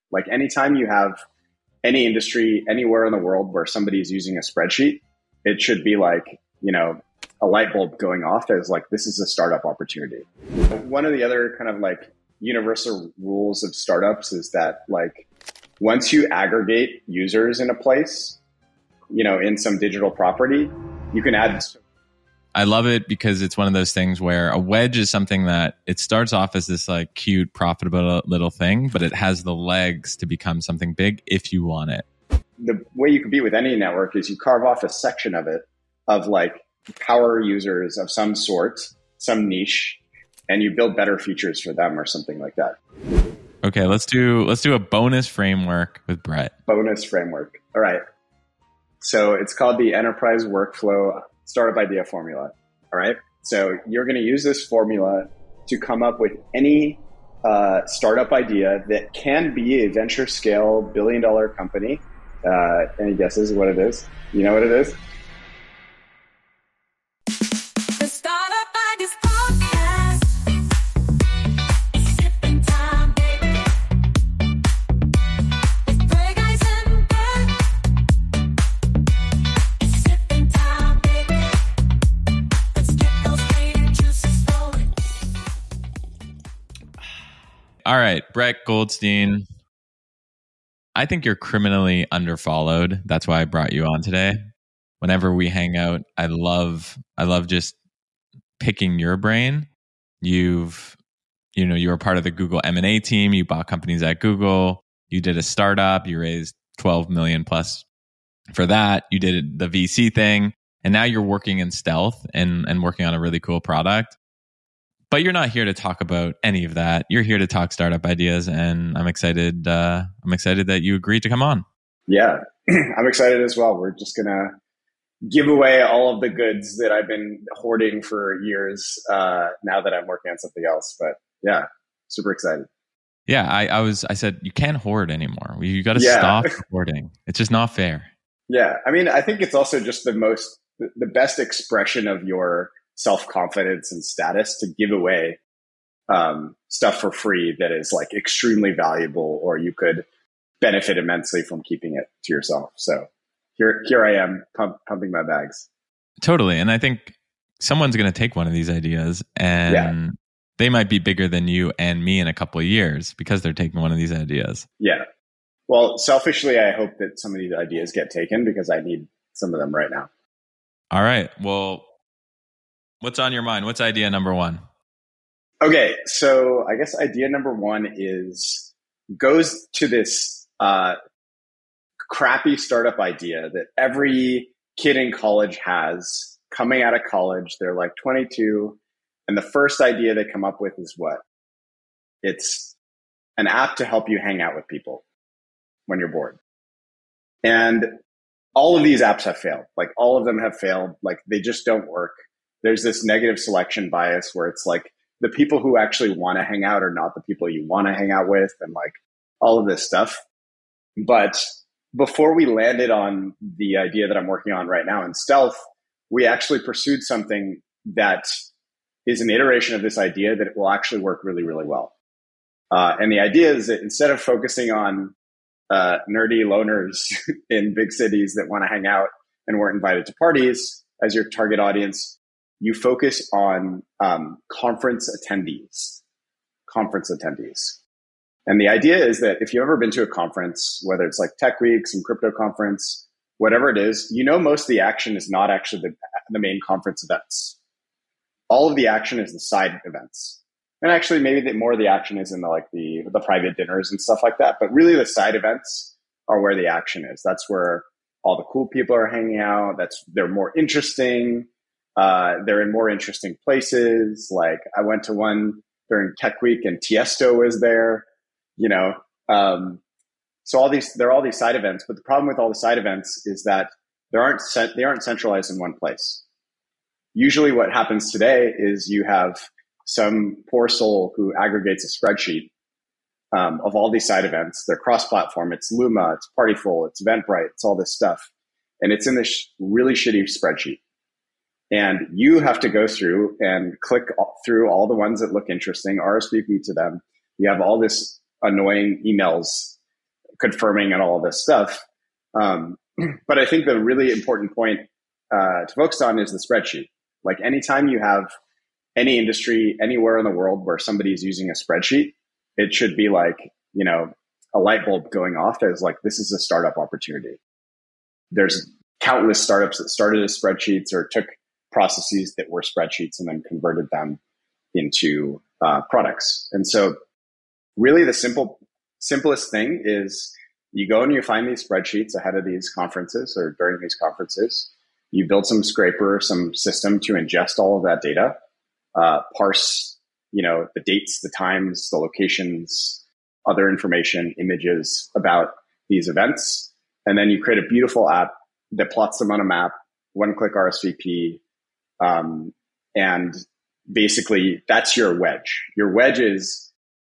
Like anytime you have any industry anywhere in the world where somebody's using a spreadsheet, it should be like, a light bulb going off as like, this is a startup opportunity. One of the other kind of like universal rules of startups is that like once you aggregate users in a place, in some digital property, you can add. I love it because it's one of those things where a wedge is something that it starts off as this like cute, profitable little thing, but it has the legs to become something big if you want it. The way you compete with any network is you carve off a section of it of like power users of some sort, some niche, and you build better features for them or something like that. Okay, let's do a bonus framework with Brett. Bonus framework. All right. So it's called the Enterprise Workflow Startup Idea Formula. All right. So you're going to use this formula to come up with any startup idea that can be a venture scale $1 billion company. Any guesses what it is? You know what it is? The Startup Ideas Podcast. Sipping time, baby. With Greg Eisenberg. Sipping time, baby. Let's get those creative juices flowing. All right, Brett Goldstein. I think you're criminally underfollowed. That's why I brought you on today. Whenever we hang out, I love just picking your brain. You were part of the Google M&A team. You bought companies at Google. You did a startup. You raised 12 million plus for that. You did the VC thing. And now you're working in stealth and working on a really cool product. But you're not here to talk about any of that. You're here to talk startup ideas, and I'm excited. I'm excited that you agreed to come on. Yeah, I'm excited as well. We're just gonna give away all of the goods that I've been hoarding for years. Now that I'm working on something else, but yeah, super excited. Yeah, I said you can't hoard anymore. You got to stop hoarding. It's just not fair. Yeah, I mean, I think it's also just the best expression of your self-confidence and status to give away stuff for free that is like extremely valuable, or you could benefit immensely from keeping it to yourself. So here I am pumping my bags. Totally. And I think someone's going to take one of these ideas and they might be bigger than you and me in a couple of years because they're taking one of these ideas. Yeah. Well, selfishly, I hope that some of these ideas get taken because I need some of them right now. All right. Well, what's on your mind? What's idea number one? Okay, so I guess idea number one goes to this crappy startup idea that every kid in college has coming out of college. They're like 22, and the first idea they come up with is what? It's an app to help you hang out with people when you're bored. And all of these apps have failed. Like all of them have failed. Like they just don't work. There's this negative selection bias where it's like the people who actually want to hang out are not the people you want to hang out with, and like all of this stuff. But before we landed on the idea that I'm working on right now in stealth, we actually pursued something that is an iteration of this idea that will actually work really, really well. And the idea is that instead of focusing on nerdy loners in big cities that want to hang out and weren't invited to parties as your target audience, you focus on conference attendees. And the idea is that if you've ever been to a conference, whether it's like Tech Week, some crypto conference, whatever it is, most of the action is not actually the main conference events. All of the action is the side events. And actually maybe more of the action is in the private dinners and stuff like that. But really the side events are where the action is. That's where all the cool people are hanging out. They're more interesting. They're in more interesting places. Like I went to one during Tech Week and Tiesto was there, so there are all these side events, but the problem with all the side events is that they aren't centralized in one place. Usually what happens today is you have some poor soul who aggregates a spreadsheet of all these side events. They're cross-platform. It's Luma, it's Partyful, it's Eventbrite, it's all this stuff. And it's in this really shitty spreadsheet. And you have to go through and click through all the ones that look interesting, RSVP to them. You have all this annoying emails confirming and all this stuff. But I think the really important point to focus on is the spreadsheet. Like anytime you have any industry anywhere in the world where somebody is using a spreadsheet, it should be like, a light bulb going off as like, this is a startup opportunity. There's countless startups that started as spreadsheets or took processes that were spreadsheets and then converted them into products. And so really the simplest thing is you go and you find these spreadsheets ahead of these conferences or during these conferences. You build some scraper, some system to ingest all of that data, parse, the dates, the times, the locations, other information, images about these events. And then you create a beautiful app that plots them on a map, one-click RSVP. And basically that's your wedge. Your wedge is,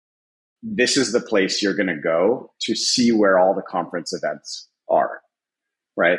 this is the place you're going to go to see where all the conference events are, right?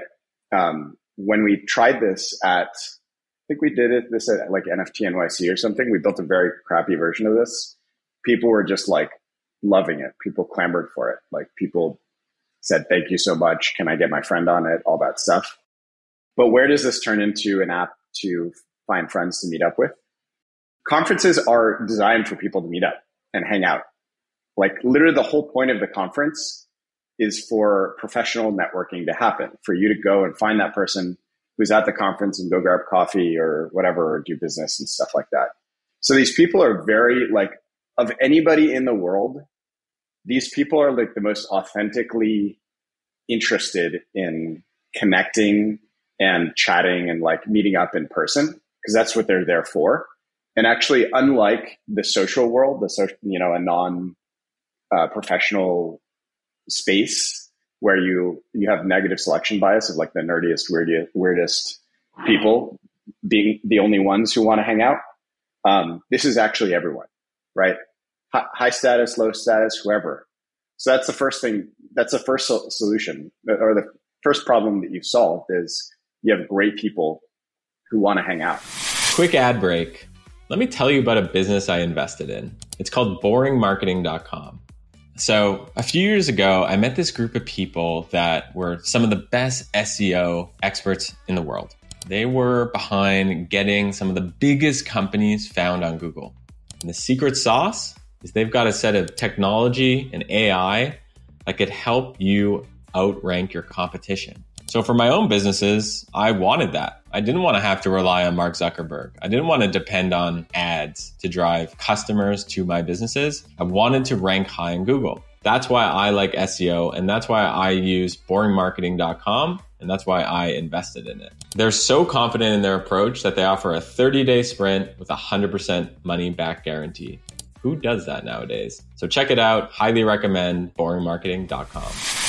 When we tried this I think we did this at like NFT NYC or something. We built a very crappy version of this. People were just like loving it. People clamored for it. Like people said, thank you so much. Can I get my friend on it? All that stuff. But where does this turn into an app to find friends to meet up with? Conferences are designed for people to meet up and hang out. Like literally the whole point of the conference is for professional networking to happen, for you to go and find that person who's at the conference and go grab coffee or whatever, or do business and stuff like that. So these people are very like, of anybody in the world, these people are like the most authentically interested in connecting and chatting and like meeting up in person, because that's what they're there for. And actually, unlike the social world, a non-professional space where you have negative selection bias of like the nerdiest, weirdest people being the only ones who want to hang out. This is actually everyone, right? High status, low status, whoever. So that's the first thing. That's the first solution, or the first problem that you've solved is you have great people who want to hang out. Quick ad break. Let me tell you about a business I invested in. It's called boringmarketing.com. So a few years ago, I met this group of people that were some of the best SEO experts in the world. They were behind getting some of the biggest companies found on Google. And the secret sauce is they've got a set of technology and AI that could help you outrank your competition. So for my own businesses, I wanted that. I didn't want to have to rely on Mark Zuckerberg. I didn't want to depend on ads to drive customers to my businesses. I wanted to rank high in Google. That's why I like SEO, and that's why I use boringmarketing.com, and that's why I invested in it. They're so confident in their approach that they offer a 30-day sprint with a 100% money back guarantee. Who does that nowadays? So check it out. Highly recommend boringmarketing.com.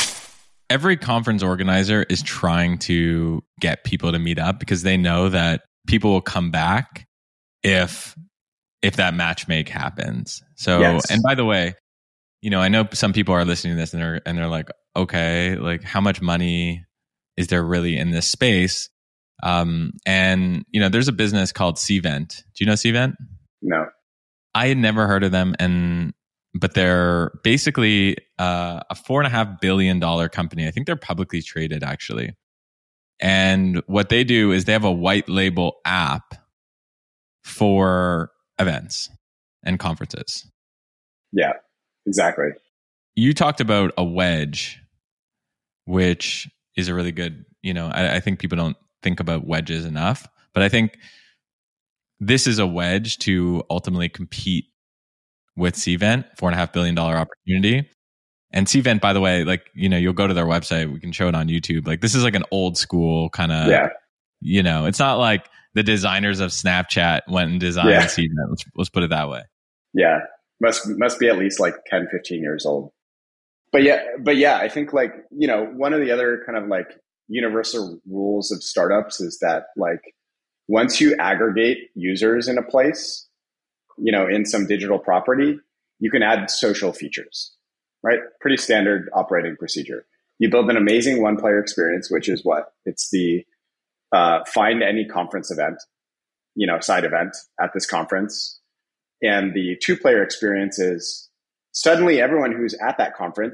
Every conference organizer is trying to get people to meet up because they know that people will come back if that match make happens. So, yes. And by the way, I know some people are listening to this and they're like, okay, like how much money is there really in this space? And there's a business called Cvent. Do you know Cvent? No. I had never heard of them, but they're basically a $4.5 billion company. I think they're publicly traded, actually. And what they do is they have a white label app for events and conferences. Yeah, exactly. You talked about a wedge, which is a really good, I think people don't think about wedges enough, but I think this is a wedge to ultimately compete with Cvent, $4.5 billion opportunity. And Cvent, by the way, like, you'll go to their website. We can show it on YouTube. Like, this is like an old school kind of, it's not like the designers of Snapchat went and designed Cvent. Let's put it that way. Yeah. Must be at least like 10, 15 years old. But yeah, I think like, one of the other kind of like universal rules of startups is that like, once you aggregate users in a place, in some digital property, you can add social features, right? Pretty standard operating procedure. You build an amazing one-player experience, which is what? It's the find any conference event, side event at this conference. And the two-player experience is suddenly everyone who's at that conference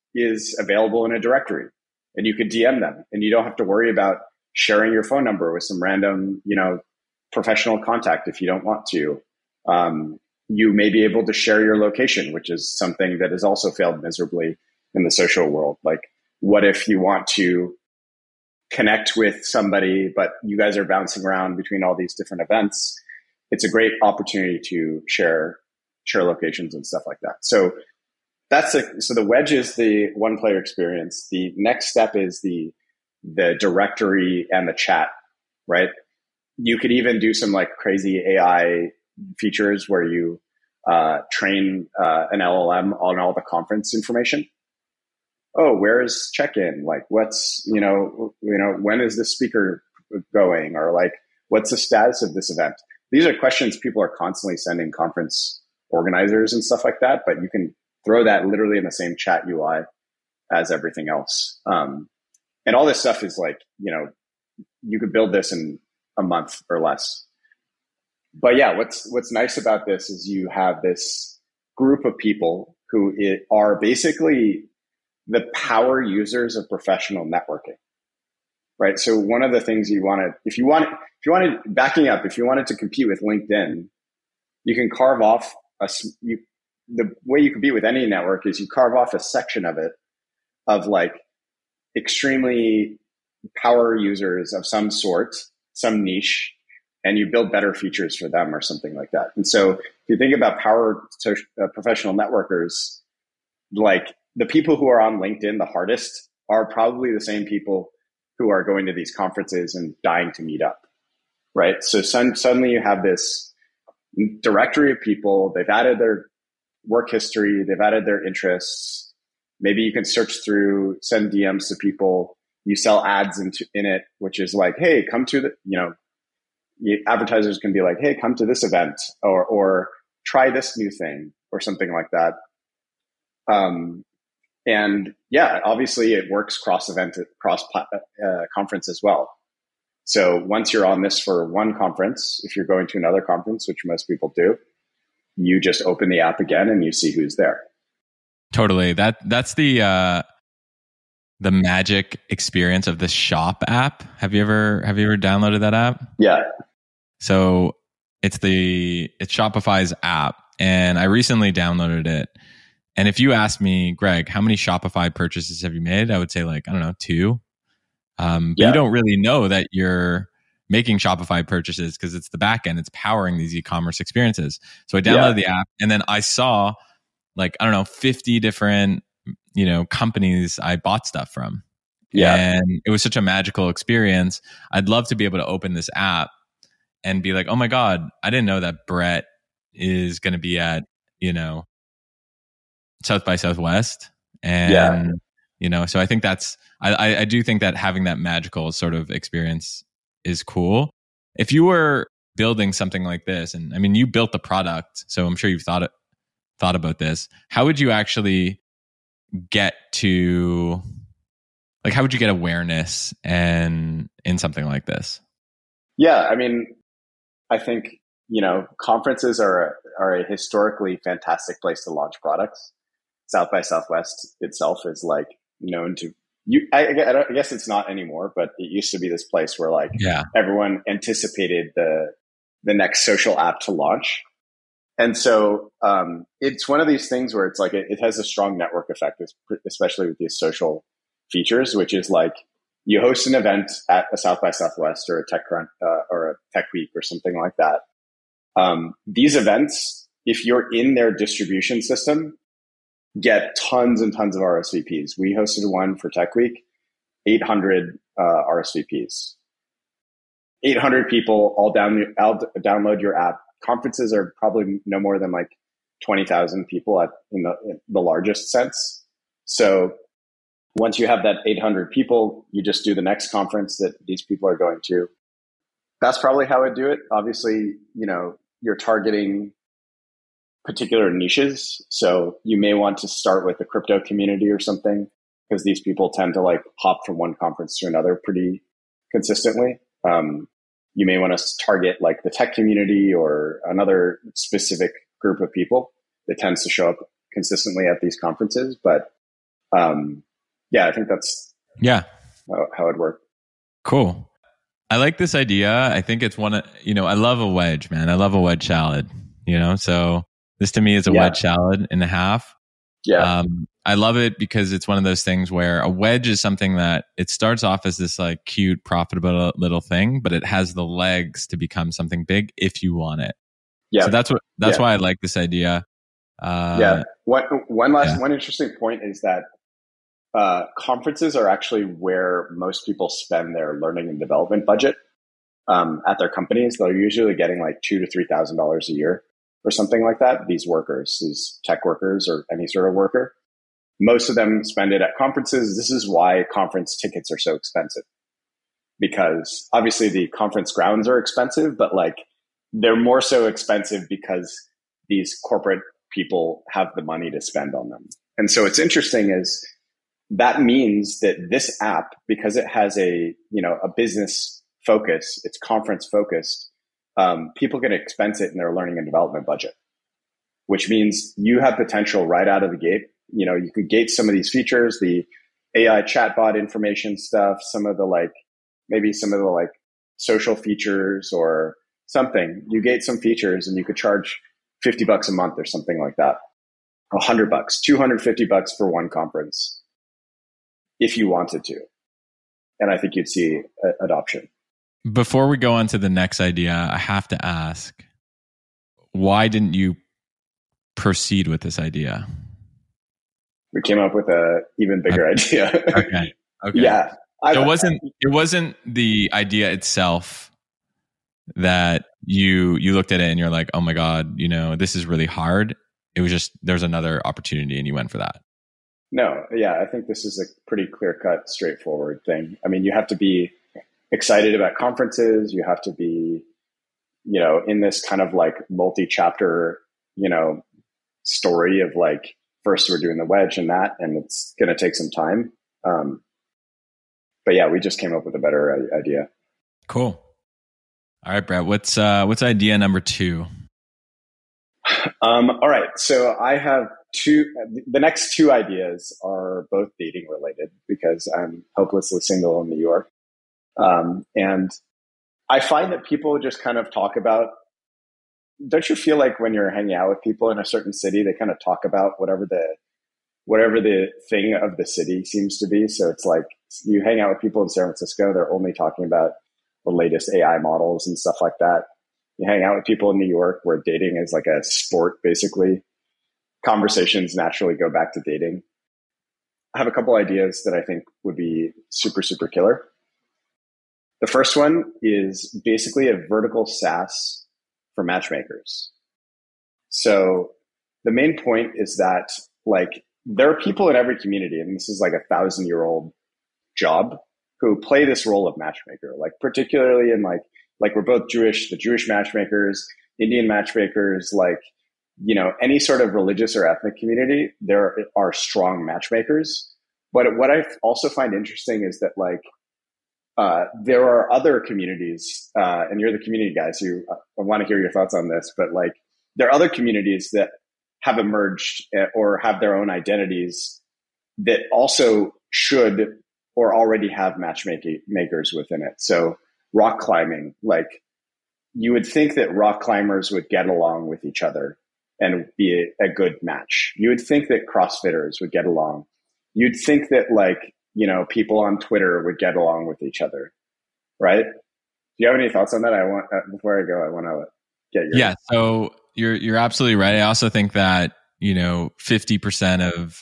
is available in a directory, and you could DM them, and you don't have to worry about sharing your phone number with some random, professional contact if you don't want to. You may be able to share your location, which is something that has also failed miserably in the social world. Like, what if you want to connect with somebody, but you guys are bouncing around between all these different events? It's a great opportunity to share locations and stuff like that. So so the wedge is the one player experience. The next step is the directory and the chat, right? You could even do some like crazy AI features where you train an LLM on all the conference information. Oh, where is check-in? Like, what's, when is the speaker going? Or like, what's the status of this event? These are questions people are constantly sending conference organizers and stuff like that, but you can throw that literally in the same chat UI as everything else. And all this stuff is like, you could build this in a month or less. But yeah, what's nice about this is you have this group of people who are basically the power users of professional networking, right? So one of the things if you wanted to compete with LinkedIn, you can carve off the way you compete with any network is you carve off a section of it of like extremely power users of some sort, some niche, and you build better features for them or something like that. And so if you think about professional networkers, like the people who are on LinkedIn the hardest are probably the same people who are going to these conferences and dying to meet up, right? So suddenly you have this directory of people. They've added their work history. They've added their interests. Maybe you can search through, send DMs to people. You sell ads in it, which is like, hey, come to advertisers can be like, hey, come to this event or try this new thing or something like that. And yeah, obviously it works cross conference as well. So once you're on this for one conference, if you're going to another conference, which most people do, you just open the app again and you see who's there. Totally. That's the magic experience of the Shop app. Have you ever downloaded that app? Yeah. So it's Shopify's app, and I recently downloaded it. And if you ask me, Greg, how many Shopify purchases have you made? I would say like, I don't know, 2. But you don't really know that you're making Shopify purchases because it's the back end. It's powering these e-commerce experiences. So I downloaded the app, and then I saw like, I don't know, 50 different, companies I bought stuff from. Yeah. And it was such a magical experience. I'd love to be able to open this app and be like, oh my God, I didn't know that Brett is going to be at, South by Southwest. And, so I think I do think that having that magical sort of experience is cool. If you were building something like this, and I mean, you built the product, so I'm sure you've thought about this. How would you actually get to, like, how would you get awareness in something like this? Yeah, I mean, I think, conferences are a historically fantastic place to launch products. South by Southwest itself is like known to I guess it's not anymore, but it used to be this place where like everyone anticipated the next social app to launch. And so it's one of these things where it's like it has a strong network effect, especially with these social features, which is like you host an event at a South by Southwest or a TechCrunch or a Tech Week or something like that. These events, if you're in their distribution system, get tons and tons of RSVPs. We hosted one for Tech Week, 800 RSVPs. 800 people all download your app. Conferences are probably no more than like 20,000 people in the largest sense. So once you have that 800 people, you just do the next conference that these people are going to. That's probably how I do it. Obviously, you're targeting particular niches. So you may want to start with the crypto community or something, because these people tend to like hop from one conference to another pretty consistently. You may want to target like the tech community or another specific group of people that tends to show up consistently at these conferences. But Yeah, I think that's Yeah. how it'd work. Cool. I like this idea. I think it's I love a wedge, man. I love a wedge salad, so this to me is a Yeah. wedge salad and a half. Yeah. I love it because it's one of those things where a wedge is something that it starts off as this like cute, profitable little thing, but it has the legs to become something big if you want it. Yeah. So that's why I like this idea. Yeah. One interesting point is that conferences are actually where most people spend their learning and development budget at their companies. They're usually getting like $2,000 to $3,000 a year or something like that. These workers, these tech workers or any sort of worker, most of them spend it at conferences. This is why conference tickets are so expensive, because obviously the conference grounds are expensive, but like they're more so expensive because these corporate people have the money to spend on them. And so what's interesting is that means that this app, because it has a business focus, it's conference focused, people can expense it in their learning and development budget, which means you have potential right out of the gate. You could gate some of these features, the AI chatbot information stuff, maybe some of the social features or something. You gate some features and you could charge $50 a month or something like that. $100, $250 for one conference if you wanted to. And I think you'd see adoption. Before we go on to the next idea, I have to ask, why didn't you proceed with this idea? We came up with an even bigger idea. Okay. Yeah. It wasn't the idea itself that you looked at it and you're like, oh my God, this is really hard. It was just, there's another opportunity and you went for that. No. Yeah. I think this is a pretty clear-cut, straightforward thing. I mean, you have to be excited about conferences. You have to be, in this kind of like multi-chapter, story of like, first we're doing the wedge and it's going to take some time. But yeah, we just came up with a better idea. Cool. All right, Brett, what's idea number 2? All right. So I have the next 2 ideas are both dating related because I'm hopelessly single in New York. And I find that people just kind of talk about, don't you feel like when you're hanging out with people in a certain city, they kind of talk about whatever the thing of the city seems to be. So it's like you hang out with people in San Francisco, they're only talking about the latest AI models and stuff like that. You hang out with people in New York where dating is like a sport, basically. Conversations naturally go back to dating. I have a couple ideas that I think would be super, super killer. The first one is basically a vertical SaaS for matchmakers. So the main point is that like there are people in every community, and this is like 1,000-year-old job, who play this role of matchmaker, like particularly in like we're both Jewish, the Jewish matchmakers, Indian matchmakers, any sort of religious or ethnic community, there are strong matchmakers. But what I also find interesting is that there are other communities, and you're the community guys who I want to hear your thoughts on this, but like there are other communities that have emerged or have their own identities that also should or already have matchmakers within it. So rock climbing, like you would think that rock climbers would get along with each other and be a good match. You would think that CrossFitters would get along. You'd think that people on Twitter would get along with each other, right? Do you have any thoughts on that? Before I go, I want to get your... Yeah, so you're absolutely right. I also think that 50% of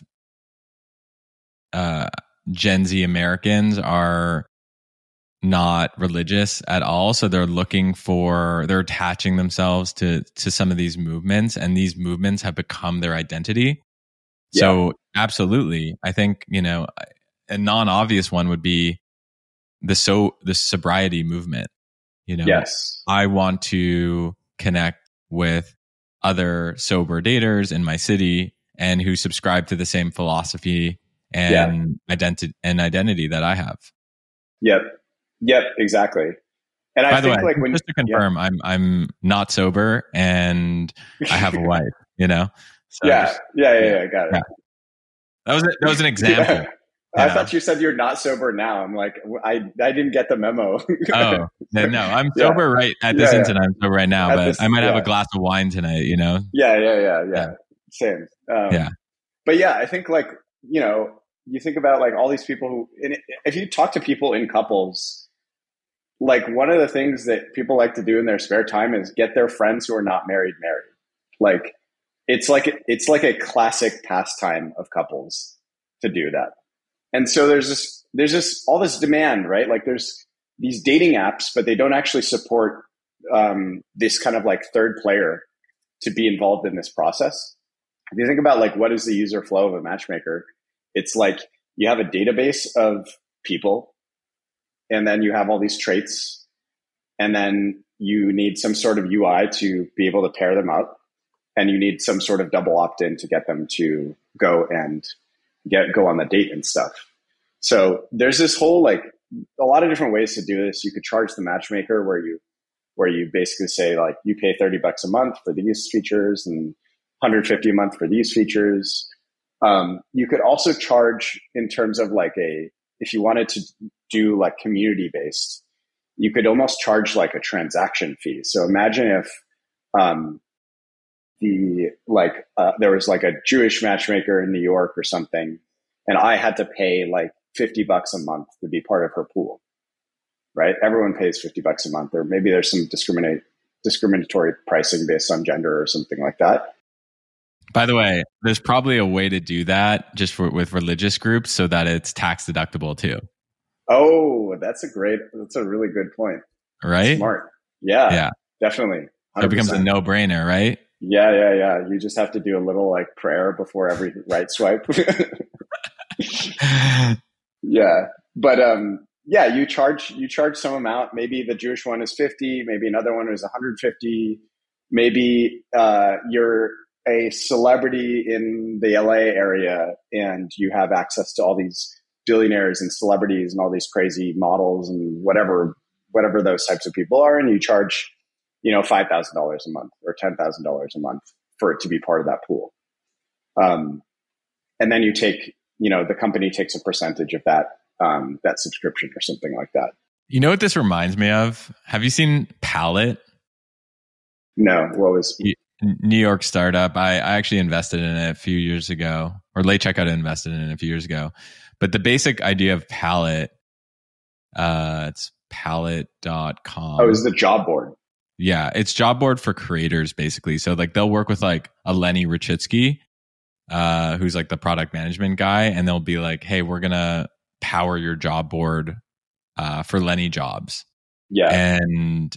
Gen Z Americans are not religious at all, so they're attaching themselves to some of these movements, and these movements have become their identity. Yeah. So absolutely, I think a non-obvious one would be the sobriety movement. Yes, I want to connect with other sober daters in my city and who subscribe to the same philosophy and identity that I have. Yep, exactly. And by I the think way, just to confirm, I'm not sober and I have a wife. So yeah, got it. Yeah. That was an example. Yeah. I know? thought you said you're not sober now. I'm like, I didn't get the memo. Oh, no, I'm Yeah. sober right at this Yeah, yeah. instant. I'm sober right now, At but this- I might have yeah. a glass of wine tonight, you know? Yeah. Same. Yeah. But yeah, I think like, you know, you think about like all these people who, and if you talk to people in couples, like one of the things that people like to do in their spare time is get their friends who are not married. Like it's like a classic pastime of couples to do that. And so there's this all this demand, right? Like there's these dating apps, but they don't actually support this kind of like third player to be involved in this process. If you think about like what is the user flow of a matchmaker, it's like you have a database of people, and then you have all these traits, and then you need some sort of UI to be able to pair them up, and you need some sort of double opt-in to get them to go on the date and stuff. So there's this whole like a lot of different ways to do this. You could charge the matchmaker where you basically say like you pay $30 a month for these features and $150 a month for these features. You could also charge in terms of like if you wanted to do like community based, you could almost charge like a transaction fee. So imagine if there was like a Jewish matchmaker in New York or something, and I had to pay like $50 a month to be part of her pool, right? Everyone pays $50 a month, or maybe there's some discriminatory pricing based on gender or something like that. By the way, there's probably a way to do that just with religious groups so that it's tax deductible too. Oh, that's a really good point. Right? Smart. Yeah. Yeah. Definitely. 100%. So it becomes a no-brainer, right? Yeah. You just have to do a little like prayer before every right swipe. Yeah. But yeah, you charge some amount. Maybe the Jewish one is 50, maybe another one is 150. Maybe you're a celebrity in the LA area and you have access to all these billionaires and celebrities and all these crazy models and whatever those types of people are, and you charge, you know, $5,000 a month or $10,000 a month for it to be part of that pool. And then you take, you know, the company takes a percentage of that subscription or something like that. You know what this reminds me of? Have you seen Pallet? No, what was New York startup. I actually invested in it a few years ago, or Late Checkout invested in it a few years ago. But the basic idea of Pallet, it's pallet.com. Oh, is the job board. Yeah, it's job board for creators, basically. So like they'll work with like a Lenny Rachitsky, who's like the product management guy, and they'll be like, hey, we're going to power your job board for Lenny jobs. Yeah. And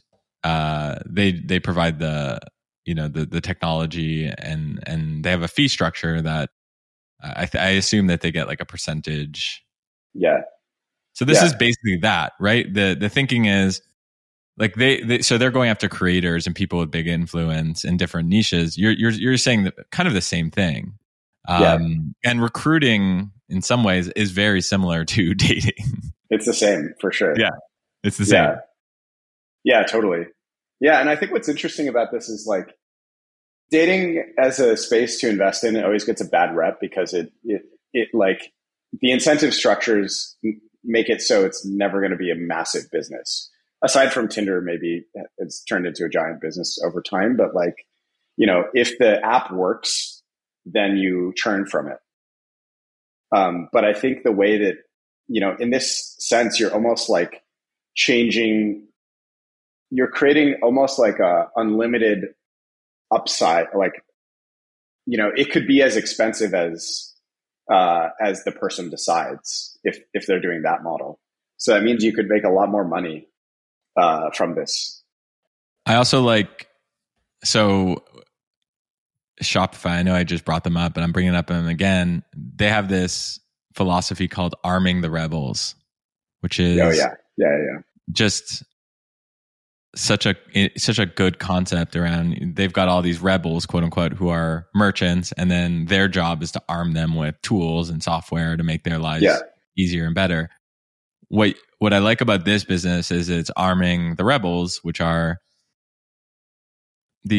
they provide the technology, and they have a fee structure that I assume that they get like a percentage. Yeah. So this is basically that, right? The thinking is like so they're going after creators and people with big influence in different niches. You're saying that kind of the same thing. And recruiting in some ways is very similar to dating. It's the same for sure. Yeah. It's the same. Yeah, totally. Yeah. And I think what's interesting about this is like dating as a space to invest in, it always gets a bad rep because it like the incentive structures make it so it's never going to be a massive business. Aside from Tinder, maybe it's turned into a giant business over time. But like, you know, if the app works, then you churn from it. But I think the way that, you know, in this sense, you're almost like you're creating almost like a unlimited upside. Like, you know, it could be as expensive as the person decides if they're doing that model. So that means you could make a lot more money from this. I also like, so Shopify, I know I just brought them up, but I'm bringing up them again. They have this philosophy called arming the rebels, which is just such a good concept around. They've got all these rebels, quote unquote, who are merchants, and then their job is to arm them with tools and software to make their lives easier and better. What I like about this business is it's arming the rebels, which are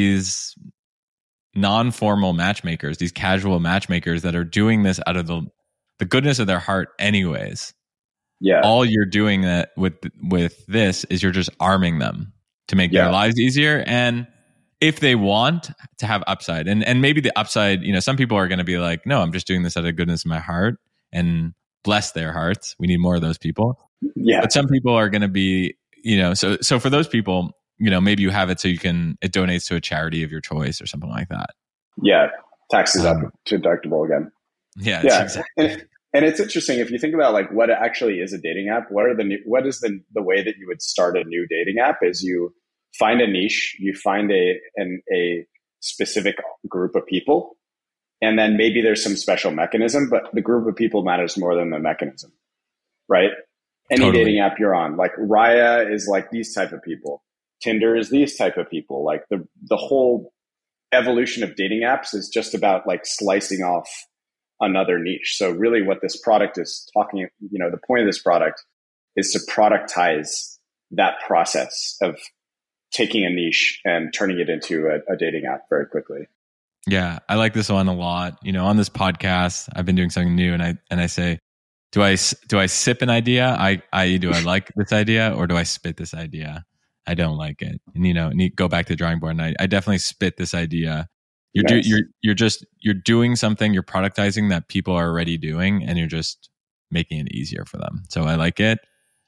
these non-formal matchmakers, these casual matchmakers that are doing this out of the the goodness of their heart anyways. Yeah. All you're doing that with this is you're just arming them to make Yeah. their lives easier. And if they want to have upside, and maybe the upside, some people are going to be like, no, I'm just doing this out of goodness of my heart, and bless their hearts. We need more of those people. Yeah. But some people are going to be, so for those people, maybe you have it so it donates to a charity of your choice or something like that. Yeah. Taxes up to deductible again. Yeah. Yeah. Exactly. And it's interesting if you think about like what actually is a dating app. What is the way that you would start a new dating app? Is you find a niche, you find a specific group of people, and then maybe there's some special mechanism, but the group of people matters more than the mechanism, right? Any Totally. dating app you're on, like Raya is like these type of people, Tinder is these type of people. Like the whole evolution of dating apps is just about like slicing off another niche. So really what this product is talking, the point of this product is to productize that process of taking a niche and turning it into a dating app very quickly. Yeah, I like this one a lot. On this podcast, I've been doing something new, and I say, do I sip an idea? Do I like this idea, or do I spit this idea? I don't like it, and go back to the drawing board. And I definitely spit this idea. Nice. You're doing something, you're productizing that people are already doing, and you're just making it easier for them. So I like it.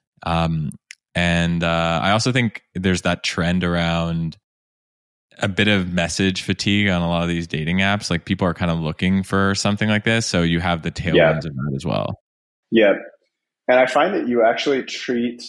And I also think there's that trend around a bit of message fatigue on a lot of these dating apps. Like people are kind of looking for something like this. So you have the tailwinds of that as well. Yeah. And I find that you actually treat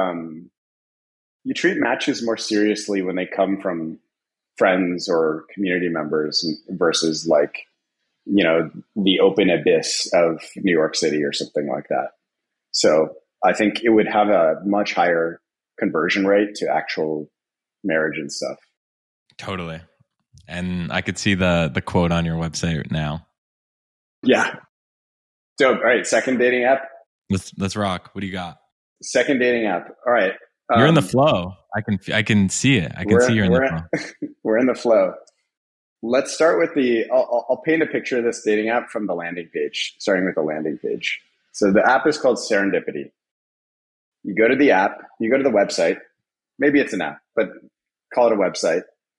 matches more seriously when they come from friends or community members versus like, the open abyss of New York City or something like that. So I think it would have a much higher conversion rate to actual marriage and stuff. Totally. And I could see the quote on your website now. Yeah. Dope. All right. Second dating app. Let's rock. What do you got? Second dating app. All right. You're in the flow. I can see it. I can see you're in the flow. We're in the flow. Let's start with I'll paint a picture of this dating app from the landing page, starting with the landing page. So the app is called Serendipity. You go to the app, you go to the website. Maybe it's an app, but call it a website.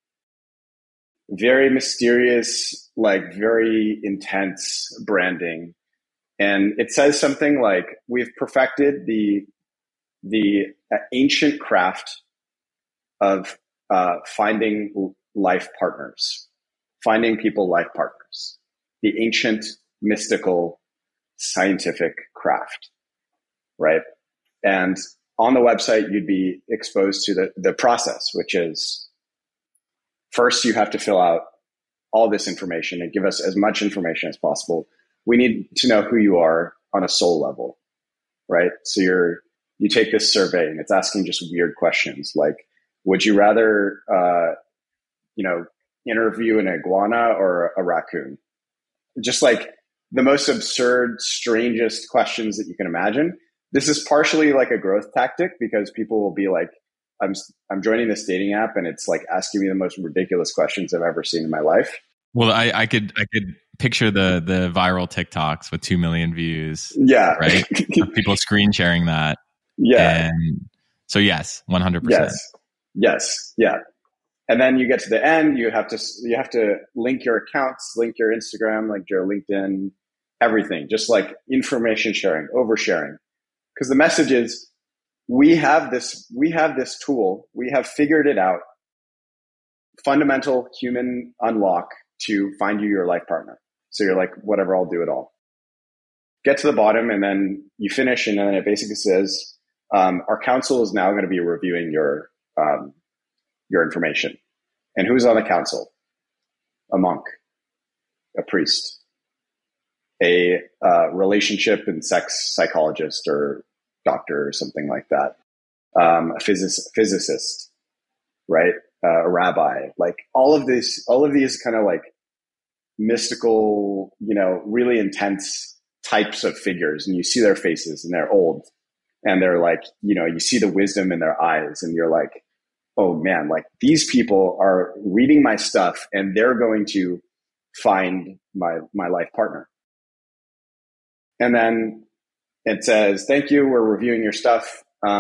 Very mysterious, like very intense branding. And it says something like, we've perfected the ancient craft of finding life partners, finding people life partners, the ancient, mystical, scientific craft, right? And on the website, you'd be exposed to the process, which is first you have to fill out all this information and give us as much information as possible. We need to know who you are on a soul level, right? So you take this survey and it's asking just weird questions like, would you rather, interview an iguana or a raccoon? Just like the most absurd, strangest questions that you can imagine. This is partially like a growth tactic because people will be like, I'm joining this dating app and it's like asking me the most ridiculous questions I've ever seen in my life. Well, I could picture the viral TikToks with 2 million views. Yeah. Right. People screen sharing that. Yeah. And so yes, 100%. Yes. Yeah. And then you get to the end, you have to link your accounts, link your Instagram, like your LinkedIn, everything, just like information sharing, oversharing. Because the message is, we have this tool, we have figured it out, fundamental human unlock to find you your life partner. So you're like, whatever, I'll do it all. Get to the bottom and then you finish, and then it basically says, our council is now going to be reviewing your information. And who's on the council? A monk, a priest, a relationship and sex psychologist or doctor or something like that, a physicist, right? A rabbi, like all of these kind of like mystical, really intense types of figures, and you see their faces and they're old and they're like, you see the wisdom in their eyes and you're like, oh man, like these people are reading my stuff and they're going to find my life partner. And then it says, thank you, we're reviewing your stuff.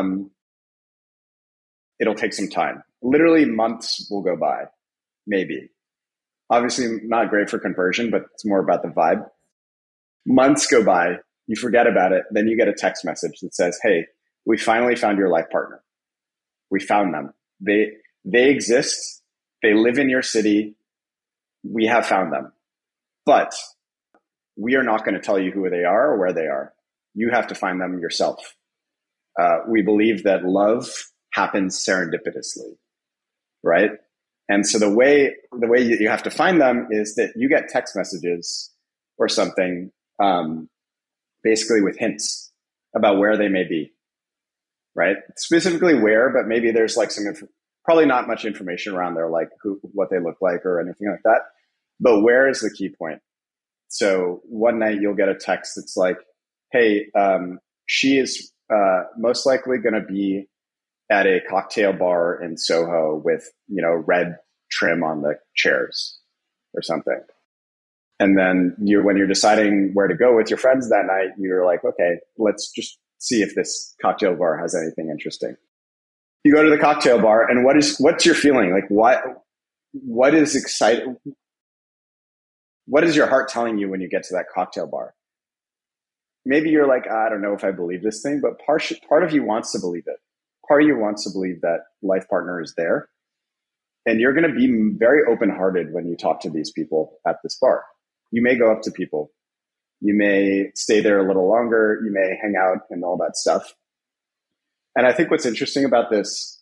It'll take some time. Literally months will go by, maybe. Obviously not great for conversion, but it's more about the vibe. Months go by, you forget about it, then you get a text message that says, hey, we finally found your life partner. We found them. They exist. They live in your city. We have found them. But we are not going to tell you who they are or where they are. You have to find them yourself. We believe that love happens serendipitously, right? And so the way you have to find them is that you get text messages or something, basically with hints about where they may be, right? Specifically where, but maybe there's like probably not much information around there, like what they look like or anything like that. But where is the key point? So one night you'll get a text that's like, hey, she is most likely going to be at a cocktail bar in Soho with, red trim on the chairs or something. And then when you're deciding where to go with your friends that night, you're like, okay, let's just see if this cocktail bar has anything interesting. You go to the cocktail bar, and what's your feeling? Like, what is exciting? What is your heart telling you when you get to that cocktail bar? Maybe you're like, I don't know if I believe this thing, but part of you wants to believe it. Part of you wants to believe that life partner is there. And you're going to be very open-hearted when you talk to these people at this bar. You may go up to people. You may stay there a little longer. You may hang out and all that stuff. And I think what's interesting about this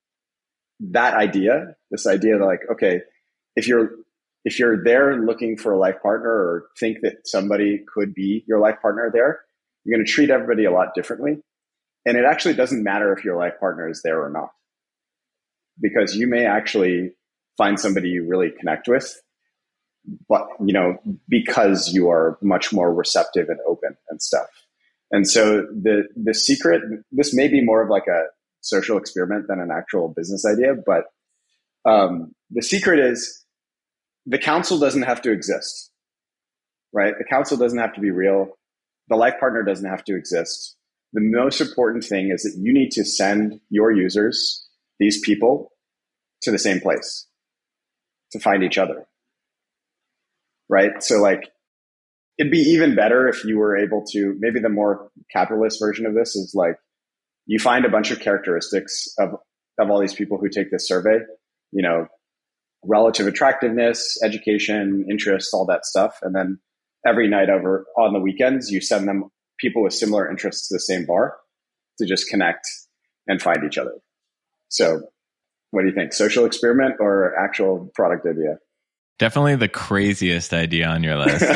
idea that like, okay, if you're there looking for a life partner or think that somebody could be your life partner there, you're going to treat everybody a lot differently. And it actually doesn't matter if your life partner is there or not, because you may actually find somebody you really connect with, but, because you are much more receptive and open and stuff. And so the secret, this may be more of like a social experiment than an actual business idea, but the secret is the council doesn't have to exist, right? The council doesn't have to be real. The life partner doesn't have to exist. The most important thing is that you need to send your users, these people, to the same place to find each other, right? So like, it'd be even better if you were able to, maybe the more capitalist version of this is like, you find a bunch of characteristics of all these people who take this survey, relative attractiveness, education, interests, all that stuff. And then every night over on the weekends, you send them people with similar interests to the same bar to just connect and find each other. So what do you think? Social experiment or actual product idea? Definitely the craziest idea on your list.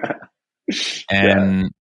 And,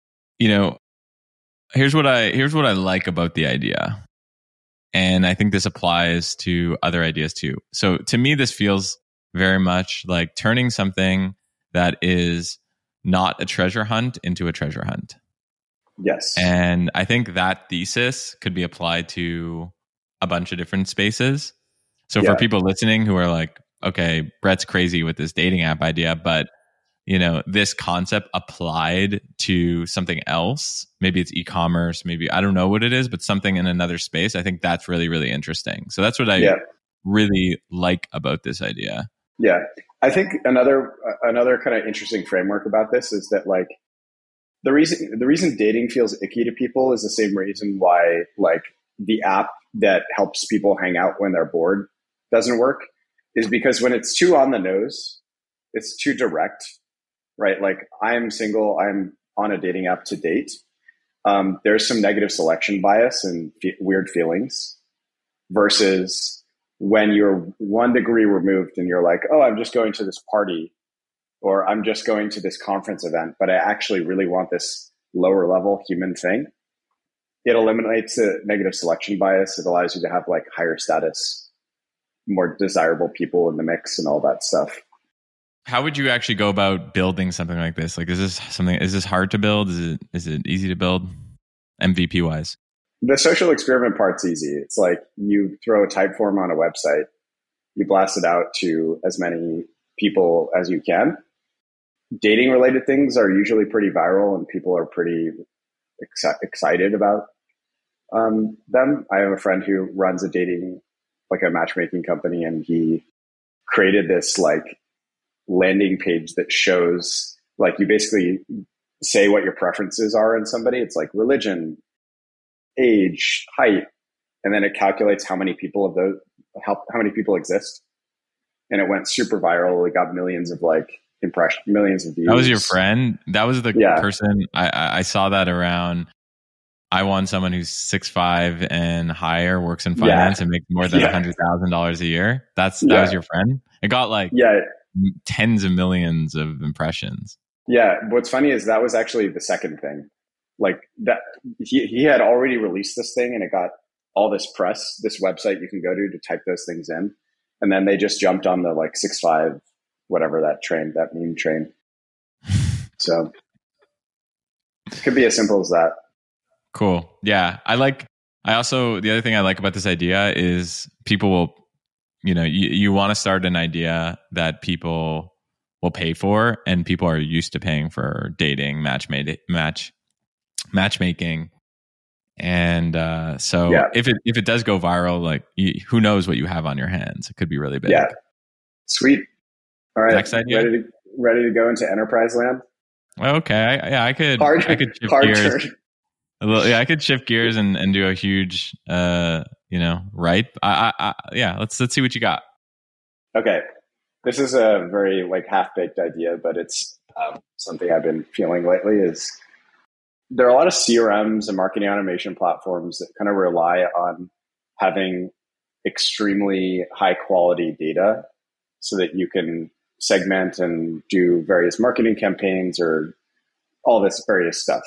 here's what I like about the idea. And I think this applies to other ideas too. So to me, this feels very much like turning something that is not a treasure hunt into a treasure hunt. Yes. And I think that thesis could be applied to a bunch of different spaces. So for people listening who are like, okay, Brett's crazy with this dating app idea, but this concept applied to something else, maybe it's e-commerce, maybe I don't know what it is, but something in another space, I think that's really, really interesting. So that's what I really like about this idea. Yeah. I think another kind of interesting framework about this is that like the reason dating feels icky to people is the same reason why like the app that helps people hang out when they're bored doesn't work, is because when it's too on the nose, it's too direct, right? Like I'm single, I'm on a dating app to date. There's some negative selection bias and weird feelings versus when you're 1 degree removed and you're like, oh, I'm just going to this party or I'm just going to this conference event, but I actually really want this lower level human thing. It eliminates the negative selection bias. It allows you to have like higher status, more desirable people in the mix and all that stuff. How would you actually go about building something like this? Like, is this hard to build? Is it easy to build MVP wise? The social experiment part's easy. It's like you throw a type form on a website, you blast it out to as many people as you can. dating related things are usually pretty viral and people are pretty excited about them. I have a friend who runs a dating, like a matchmaking company, and he created this like landing page that shows like you basically say what your preferences are in somebody. It's like religion, age, height, and then it calculates how many people of those, how many people exist. And it went super viral. It got millions of like impressions, millions of views. That was your friend? That was the Yeah. person I saw that around. I want someone who's 6'5" and higher, works in finance, and makes more than $100,000 a year. That was your friend? It got like tens of millions of impressions. Yeah. What's funny is that was actually the second thing. Like that he had already released this thing and it got all this press, this website you can go to type those things in. And then they just jumped on the like 6'5", whatever that train, that meme train. So it could be as simple as that. Cool. Yeah. The other thing I like about this idea is people will, you want to start an idea that people will pay for, and people are used to paying for dating, matchmaking. And so if it does go viral, like who knows what you have on your hands? It could be really big. Yeah. Sweet. All right. Next idea. Ready to go into enterprise land? Okay. I could shift gears. I could shift gears and do a huge, right? Let's see what you got. Okay. This is a very like half-baked idea, but it's something I've been feeling lately is there are a lot of CRMs and marketing automation platforms that kind of rely on having extremely high quality data so that you can segment and do various marketing campaigns or all this various stuff.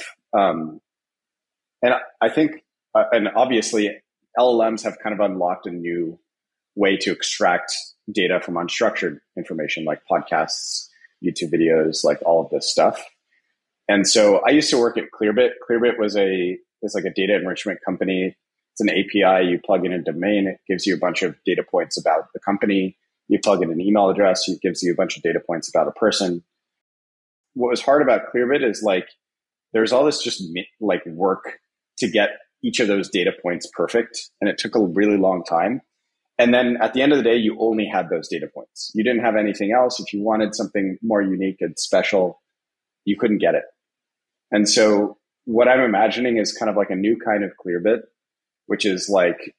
And I think, and obviously LLMs have kind of unlocked a new way to extract data from unstructured information like podcasts, YouTube videos, like all of this stuff. And so I used to work at Clearbit. Clearbit is like a data enrichment company. It's an API. You plug in a domain. It gives you a bunch of data points about the company. You plug in an email address. It gives you a bunch of data points about a person. What was hard about Clearbit is like, there's all this just like work to get each of those data points perfect. And it took a really long time. And then at the end of the day, you only had those data points. You didn't have anything else. If you wanted something more unique and special, you couldn't get it. And so what I'm imagining is kind of like a new kind of Clearbit, which is like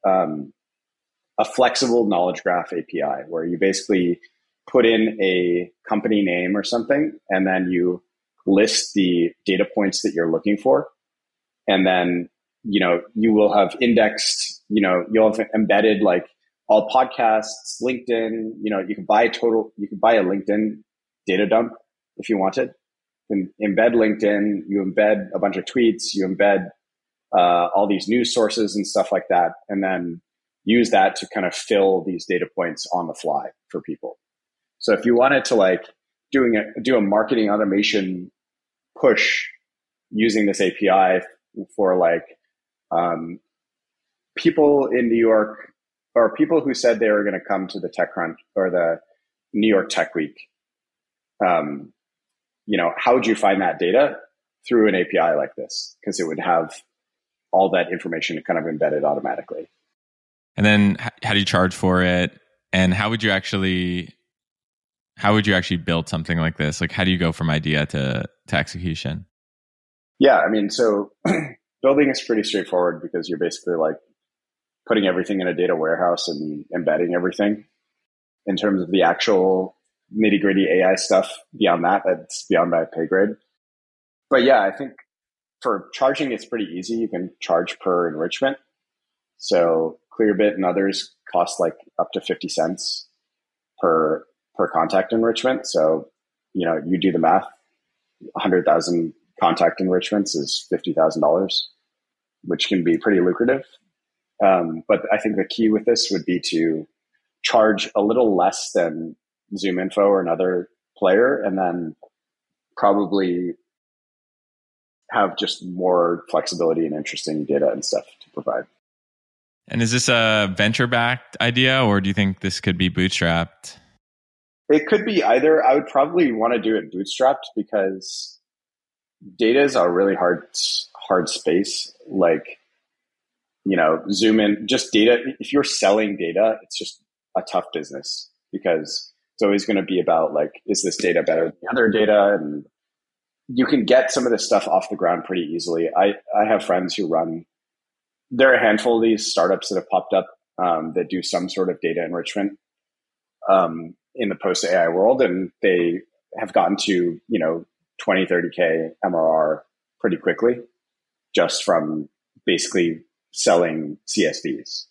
a flexible knowledge graph API where you basically put in a company name or something, and then you list the data points that you're looking for. And then, you will have indexed, you'll have embedded like all podcasts, LinkedIn, you can buy a LinkedIn data dump if you wanted. And embed LinkedIn, you embed a bunch of tweets, you embed all these news sources and stuff like that, and then use that to kind of fill these data points on the fly for people. So if you wanted to like do a marketing automation push using this API for like people in New York or people who said they were going to come to the TechCrunch or the New York Tech Week, how would you find that data? Through an API like this, because it would have all that information kind of embedded automatically. And then how do you charge for it? And how would you actually build something like this? Like, how do you go from idea to execution? Yeah, I mean, so building is pretty straightforward because you're basically like putting everything in a data warehouse and embedding everything. In terms of the actual nitty gritty AI stuff, beyond that, that's beyond my pay grade. But yeah, I think for charging, it's pretty easy. You can charge per enrichment. So Clearbit and others cost like up to 50 cents per contact enrichment. So, you do the math, 100,000 contact enrichments is $50,000, which can be pretty lucrative. But I think the key with this would be to charge a little less than ZoomInfo or another player, and then probably have just more flexibility and interesting data and stuff to provide. And is this a venture-backed idea, or do you think this could be bootstrapped? It could be either. I would probably want to do it bootstrapped because data is a really hard space. Like, zoom in, just data. If you're selling data, it's just a tough business because it's always going to be about like, is this data better than the other data? And you can get some of this stuff off the ground pretty easily. I have friends who there are a handful of these startups that have popped up that do some sort of data enrichment in the post AI world. And they have gotten to, 20, 30K MRR pretty quickly just from basically selling CSVs.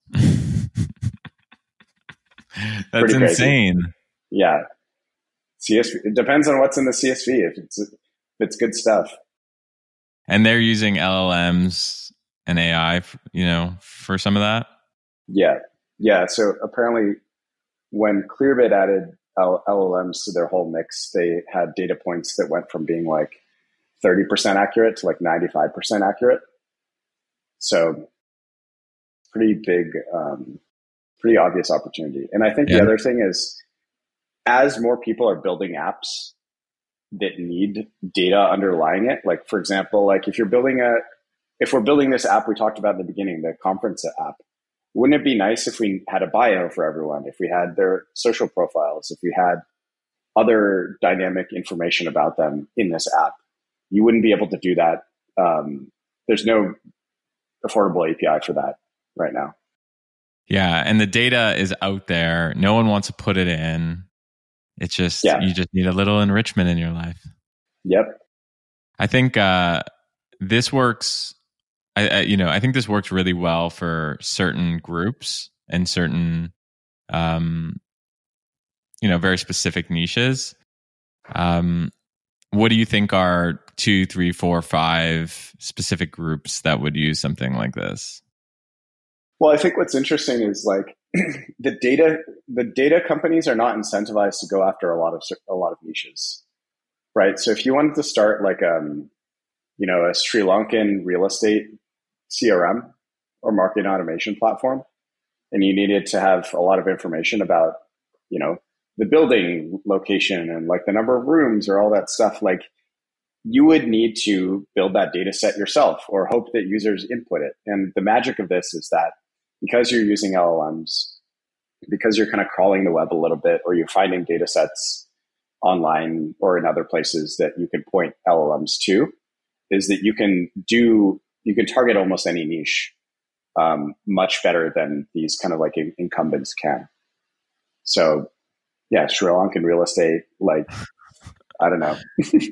That's insane. Yeah. CSV. It depends on what's in the CSV. If it's good stuff. And they're using LLMs and AI, for some of that. Yeah. Yeah. So apparently when Clearbit added LLMs to their whole mix, they had data points that went from being like 30% accurate to like 95% accurate. So pretty big, pretty obvious opportunity. And I think the other thing is, as more people are building apps that need data underlying it, like for example, like if we're building this app we talked about in the beginning, the conference app, wouldn't it be nice if we had a bio for everyone, if we had their social profiles, if we had other dynamic information about them in this app? You wouldn't be able to do that. There's no affordable API for that right now. Yeah, and the data is out there. No one wants to put it in. It's just, you just need a little enrichment in your life. Yep. I think this works. I think this works really well for certain groups and certain, very specific niches. What do you think are 2, 3, 4, 5 specific groups that would use something like this? Well, I think what's interesting is like the data companies are not incentivized to go after a lot of niches, right? So if you wanted to start like a Sri Lankan real estate CRM or marketing automation platform, and you needed to have a lot of information about, the building location and like the number of rooms or all that stuff, like you would need to build that data set yourself or hope that users input it. And the magic of this is that because you're using LLMs, because you're kind of crawling the web a little bit, or you're finding data sets online or in other places that you can point LLMs to, is that you can target almost any niche much better than these kind of like incumbents can. So yeah, Sri Lankan real estate, like, I don't know.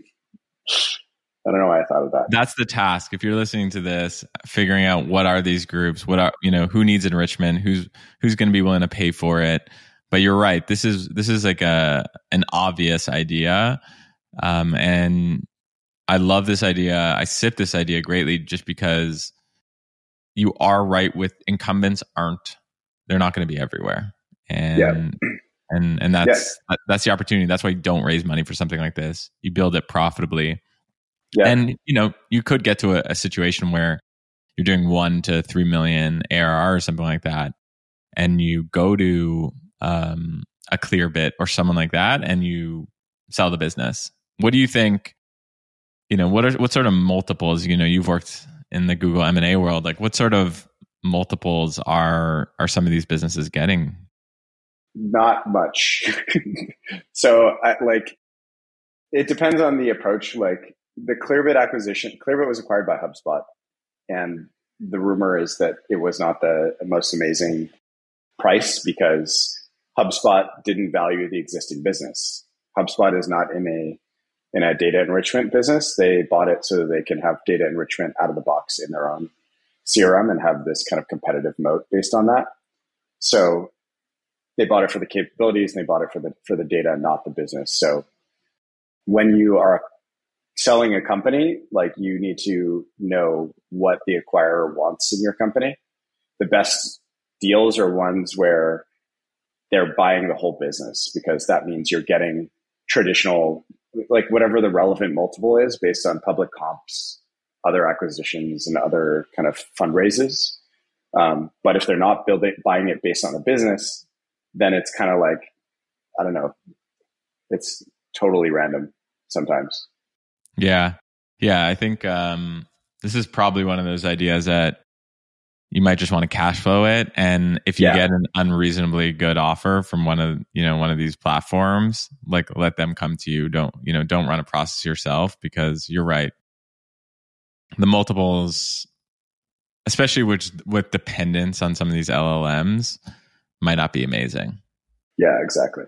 I don't know why I thought of that. That's the task. If you're listening to this, figuring out what are these groups, what are, who needs enrichment, who's going to be willing to pay for it. But you're right. This is like an obvious idea. And I love this idea. I sip this idea greatly just because you are right with incumbents they're not going to be everywhere. And that's the opportunity. That's why you don't raise money for something like this. You build it profitably. Yeah. And, you could get to a situation where you're doing 1 to 3 million ARR or something like that. And you go to a Clearbit or someone like that and you sell the business. What do you think, what sort of multiples, you've worked in the Google M&A world, like what sort of multiples are some of these businesses getting? Not much. So it depends on the approach. Like the Clearbit acquisition, Clearbit was acquired by HubSpot. And the rumor is that it was not the most amazing price because HubSpot didn't value the existing business. HubSpot is not in a data enrichment business. They bought it so that they can have data enrichment out of the box in their own CRM and have this kind of competitive moat based on that. So they bought it for the capabilities and they bought it for the data, not the business. So when you are selling a company, like you need to know what the acquirer wants in your company. The best deals are ones where they're buying the whole business because that means you're getting traditional, like whatever the relevant multiple is based on public comps, other acquisitions and other kind of fundraisers. But if they're not buying it based on the business, then it's kind of like I don't know. It's totally random sometimes. Yeah. Yeah. I think this is probably one of those ideas that you might just want to cash flow it. And if you Yeah. get an unreasonably good offer from one of these platforms, like let them come to you. Don't run a process yourself, because you're right. The multiples, especially with dependence on some of these LLMs, might not be amazing. Yeah, exactly.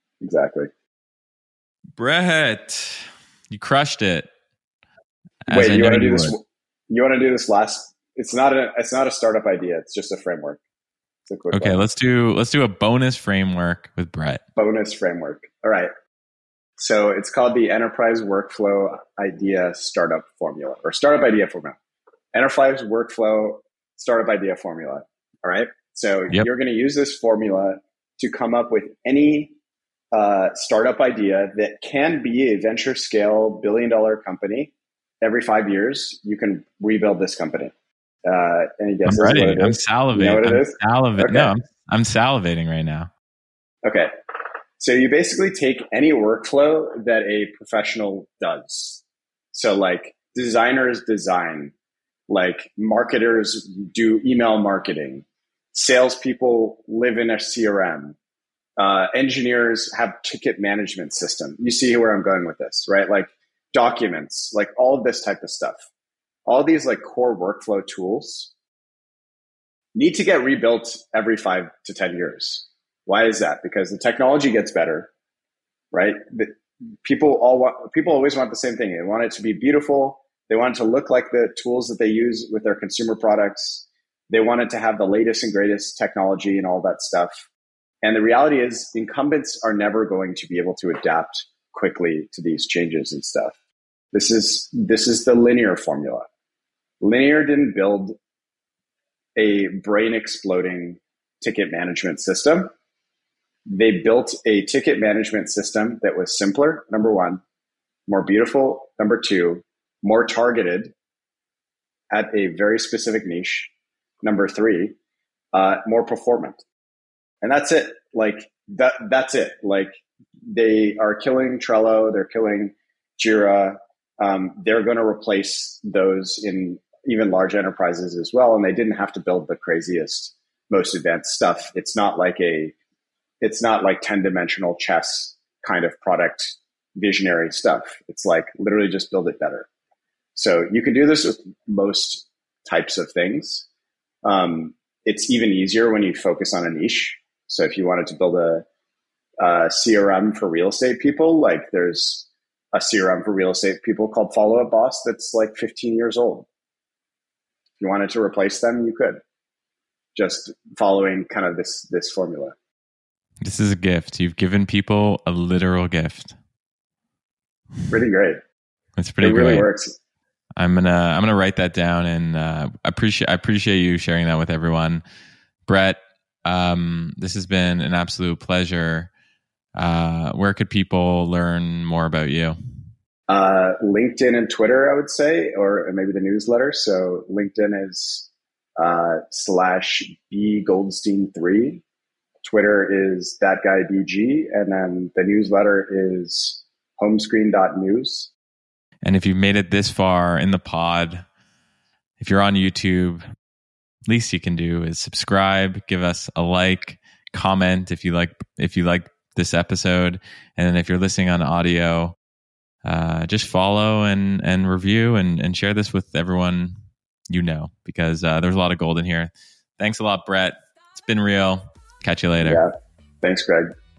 Brett, you crushed it. Wait, you want to do this? You want to do this last? It's not a startup idea. It's just a framework. It's a quick Okay, one. let's do a bonus framework with Brett. Bonus framework. All right. So it's called the Enterprise Workflow Idea Startup Formula, or Startup Idea Formula. Enterprise Workflow Startup Idea Formula. All right. So Yep. you're going to use this formula to come up with any startup idea that can be a venture scale billion-dollar company. Every 5 years, you can rebuild this company. Any guesses? I'm ready. What it I'm is? salivating. You know what it is? Okay. No, I'm salivating right now. Okay. So you basically take any workflow that a professional does. So like designers design, like marketers do email marketing, salespeople live in a CRM, engineers have ticket management system. You see where I'm going with this, right? Like documents, like all of this type of stuff. All these like core workflow tools need to get rebuilt every 5 to 10 years. Why is that? Because the technology gets better, right? People always want the same thing. They want it to be beautiful. They want it to look like the tools that they use with their consumer products. They want it to have the latest and greatest technology and all that stuff. And the reality is incumbents are never going to be able to adapt quickly to these changes and stuff. This is the Linear formula. Linear didn't build a brain exploding ticket management system. They built a ticket management system that was simpler, number one, more beautiful, number two, more targeted at a very specific niche, number three, more performant. And that's it. Like that's it. Like they are killing Trello, they're killing Jira. They're going to replace those in even large enterprises as well. And they didn't have to build the craziest, most advanced stuff. It's not like 10-dimensional chess kind of product visionary stuff. It's like literally just build it better. So you can do this with most types of things. It's even easier when you focus on a niche. So if you wanted to build a CRM for real estate people, like there's a CRM for real estate people called Follow Up Boss that's like 15 years old. If you wanted to replace them, you could, just following kind of this formula. This is a gift. You've given people a literal gift. Pretty great. It's pretty It really great. works. I'm gonna write that down, and I appreciate you sharing that with everyone. Brett, this has been an absolute pleasure. Where could people learn more about you? LinkedIn and Twitter, I would say, or maybe the newsletter. So LinkedIn is /bgoldstein3. Twitter is thatguybg, and then the newsletter is homescreen.news. And if you've made it this far in the pod, if you're on YouTube, least you can do is subscribe, give us a like, comment if you like this episode, and then if you're listening on audio, just follow and review and share this with everyone you know, because there's a lot of gold in here. Thanks a lot, Brett. It's been real. Catch you later. Yeah. Thanks, Greg.